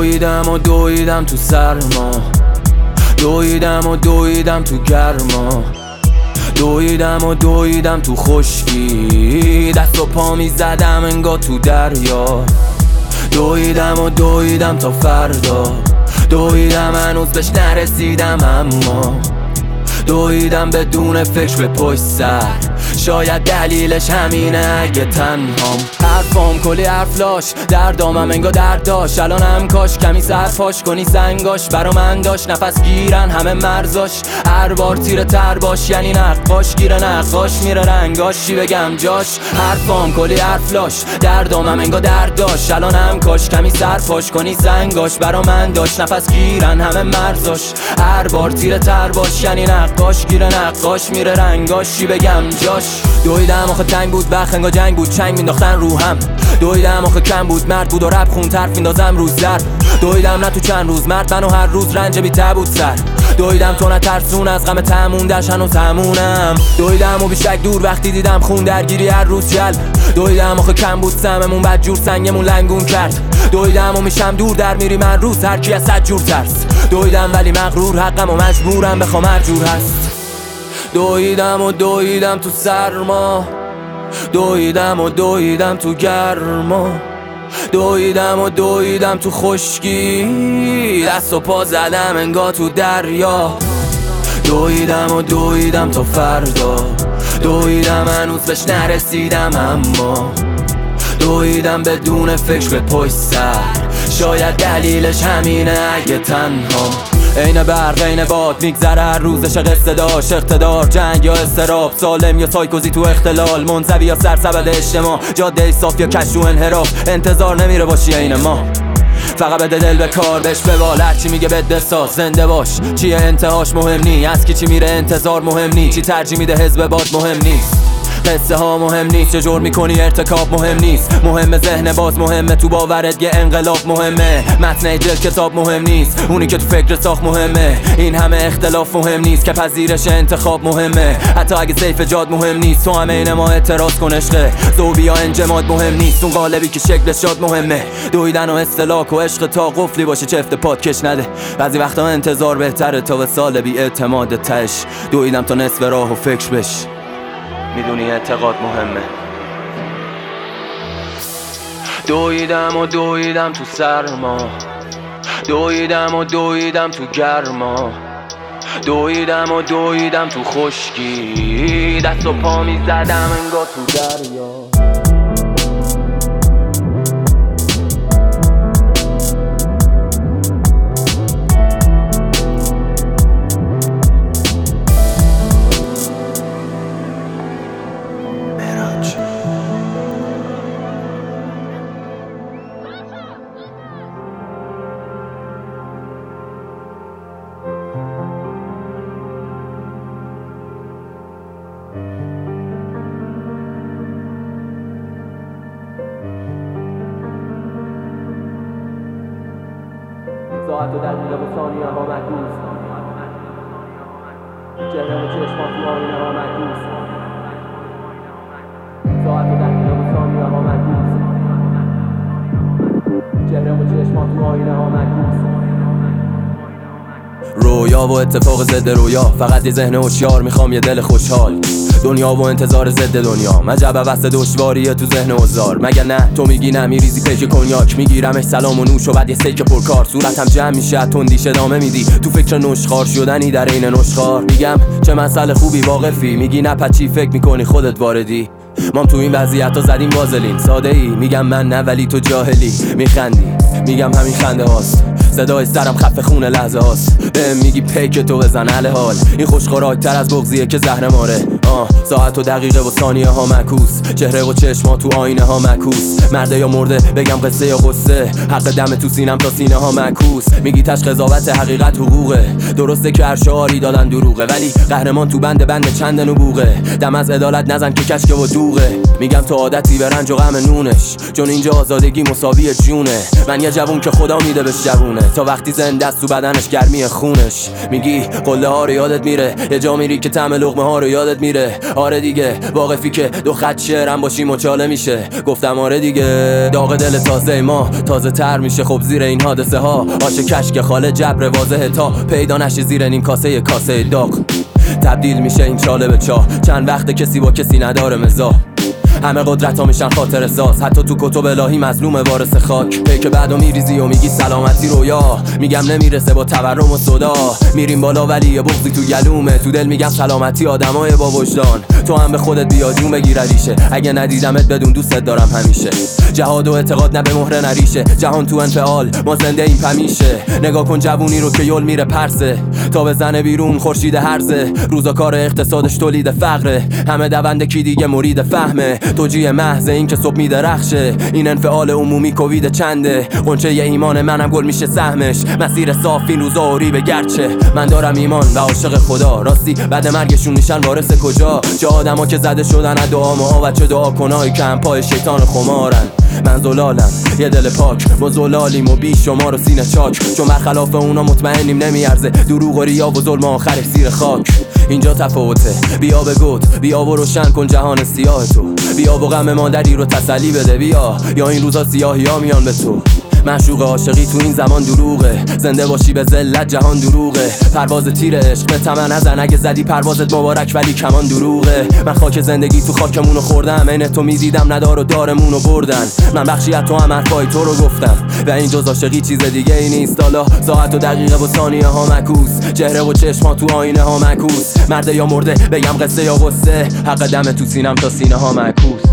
دویدم تو سرما، دویدم تو گرما، دویدم تو خشکی، دست و پا میزدم انگار تو دریا. دویدم تا فردا، دویدم هنوز بهش نرسیدم، اما دویدم بدون فکر به پشت سر. شاید دلیلش همینه اگه تنهام. حرفام کلی حرفلاش، دردامم انگار درد داشت. الانم کاش کمی سرپاش کنی سنگاش. برا من داشت نفس گیرن همه مرزاش. هر بار تیره تر باش یعنی نقاش گیره نقاش میره رنگاش. چی بگم جاش؟ حرفام کلی حرفلاش، دردامم انگار درد داشت. الانم کاش کمی سرپاش کنی سنگاش. برا من داشت نفس گیرن همه مرزاش. هر بار تیره تر باش یعنی نقاش گیره نقاش میره رنگاش. چی بگم جاش؟ دویدم آخه تنگ بود وقت انگار جنگ بود. چنگ مینداختن روهم. دویدم آخه کم بود مرد بود و رپ خون طرف میندازم روز ضرب. دویدم نه تو چند روز مرد منو هر روز رنج بی بود سر. دویدم تو نترسون از غم تموندش هنوز همونم. دویدم و بیشک دور وقتی دیدم خون درگیری هر روز جلب. دویدم آخه کم بود سممون بد جور سنگمون لنگون کرد. دویدم و میشم دور در میریم هر روز هر کی از صد جور ترس. دویدم ولی مغرور حقم و مجبورم بخوام هر جور هست. دویدم تو سرما، دویدم تو گرما، دویدم تو خشکی، دست و پا زدم انگار تو دریا. دویدم تا فردا، دویدم هنوز بهش نرسیدم، اما دویدم بدون فکر به پشت سر. شاید دلیلش همینه اگه تنهام. عین برق عین باد میگذره هر روزش قصه داشت. اقتدار جنگ یا استراب، سالم یا سایکوزی تو اختلال، منزوی یا سرسبد اجتماع، جاده صاف یا کش و انحراف. انتظار نمیره باشی عین ما، فقط بده دل به کار بهش ببال. هرچی میگه بده ساز زنده باش. چیه انتهاش مهم نی، از کی چی میره انتظار مهم نی. چی ترجیح میده حزب باد مهم نیست. قصه ها مهم نیست، چه جور میکنی ارتکاب مهم نیست. مهم ذهن باز مهمه، تو باورت یه انقلاب مهمه. متن جلد کتاب مهم نیست، اونی که تو فکر ساخت مهمه. این همه اختلاف مهم نیست که پذیرش انتخاب مهمه. حتی اگه سیف جاد مهم نیست، تو همه این ما اعتراض کن عشقه. ذوبی یا انجماد مهم نیست، اون قالبی که شکلش شاد مهمه. دویدن و استلاک و عشق تا قفلی باشه چفت پات کش نده. بعضی وقتا انتظار بهتره تا به سال بی اعتماد تش. دویدم تا نصف راه و فکر بش، میدونی اعتقاد مهمه. دویدم تو سرما، دویدم تو گرما، دویدم تو خشکی، دست و پا میزدم انگار تو دریا. ساعت و دقیقه و ثانیه ها معکوس، چهره و چشمان تو آینه ها معکوس. ساعت و دقیقه و ثانیه ها معکوس، چهره و چشمان تو آینه ها معکوس. رویا و اتفاق ضد رویا، فقط یه ذهن هوشیار میخوام یه دل خوشحال. دنیا و انتظار ضد دنیا، مجب وسط دشواریه تو ذهن اوزار. مگر نه تو میگی نه، میریزی پیش کنیاک، میگیرمش سلام و نوش و بعد یه سیک پرکار. صورتم جمع میشه تندیش ادامه میدی، تو فکر نشخار شدنی در این نشخار. میگم چه مسئله خوبی واقفی، میگی نه پچی فکر میکنی خودت واردی. مام تو این وضعیت ها زدیم وازلین ساده ای. میگم من نه ولی تو جاهلی، میخندی میگم همین خنده هاست. صدای سرم خفه خون لحظه هاست. بهم میگی پیک تو بزن حل حال. این خوشخوراکتر از بغضیه که زهر ماره. ساعت و دقیقه و ثانیه ها معکوس، چهره و چشما تو آینه ها معکوس. مرده یا مرده بگم قصه یا قصه، حق دم تو سینم تا سینه ها معکوس. میگی تش قضاوت حقیقت حقوقه، درسته که هر شعاری دادن دروغه، ولی قهرمان تو بند چند نبوغه. دم از عدالت نزن که کشکه و دوغه. میگم تو عادتی به رنج و غم نونش، چون اینجا آزادگی مساوی جونه. من یه جوون که خدا میده بهش جوونه. تا وقتی زنده است تو بدنش گرمی خونش. میگی قله ها رو یادت میره، یه جا میری که طعم لقمه ها رو یادت میره. آره دیگه واقفی که دو خط شعرم باشی مچاله میشه. گفتم آره دیگه داغ دل تازه ما تازه تر میشه. خب زیر این حادثه ها آش کشک خاله جبر واضحه تا پیدا نشه زیر این کاسه داغ تبدیل میشه این چاله به چاه. چند وقت کسی با کسی نداره مزاح، همه قدرت ها میشن خاطر ساز. حتی تو کتب الهی مظلوم وارث خاک. پی که بعدو میریزی و میگی سلامتی رویا، میگم نمیرسه با تورم و صدا. میریم بالا ولی یه بغضی تو گلومه. تو دل میگم سلامتی آدمای با وجدان. تو هم به خودت بیا جون بگیر ریشه. اگه ندیدمت بدون دوستت دارم همیشه. جهاد و اعتقاد نه به مهره نریشه. جهان تو انفعال ما زنده این پمیشه. نگاه کن جوونی رو که یل میره پرسه تا بزنه بیرون خورشید هرزه. روزا کار اقتصادش تولید فقره، همه دونده کی دیگه مرید فهمه. توجیه محض این که صبح میدرخشه. این انفعال عمومی کووید چنده. قنچه ی ایمان منم گل میشه سهمش. مسیر صاف این روزا و ریبه گرچه من دارم ایمان و عاشق خدا. راستی بعد مرگشون میشن وارث کجا؟ چه آدما که زده شدن از دعا ما و چه دعا کنای که هم پای شیطان خمارن. من زلالم یه دل پاک، ما زلالیم و بی شما رو سینه چاک. چون برخلاف اونا مطمئنیم نمیارزه دروغ و ریا و ظلم آخرش زیر خاک. اینجا تفاوته، بیا به گوت بیا و روشن کن جهان سیاه تو. بیا و غم مادری رو تسلی بده بیا، یا این روزا سیاهی ها میان به تو. معشوق عاشقی تو این زمان دروغه، زنده باشی به ذلت جهان دروغه. پرواز تیر عشق به طمع نزن، اگه زدی پروازت مبارک ولی کمان دروغه. من خاک زندگی تو خاکمونو خوردم، عین تو میدیدم ندار و دارمونو بردن. من بخشی از تو هم حرفای تو رو گفتم و این جز عاشقی چیز دیگه ای نیست. حالا ساعت و دقیقه و ثانیه ها مکوس، چهره و چشم ها تو آینه ها مکوس. مرده یا مرده بگم قصه یا قصه، حق دم تو سینم تا سینه ها مکوس.